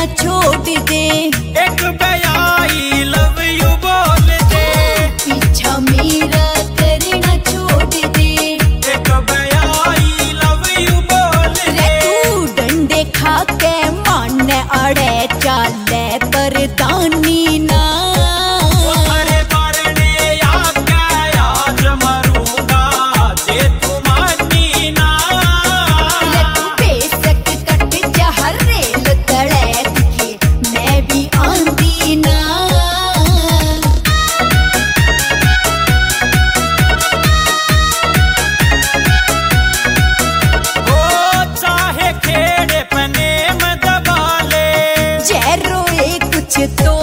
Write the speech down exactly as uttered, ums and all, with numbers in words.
छोड़ दे, एक I love you बोल दे, पीछा मेरा करना छोड़ दे, एक आई लव यू बोल दे। तू डंडे खा के मान अड़े चाले परदानी ना, अरे मरने आके आज मरूंगा जे तू मानी ना। तू बेशक कट जहर रेल तड़े के मैं भी आंधी ना। ओ चाहे खेड़े पने में दबा ले, जय रोए कुछ तो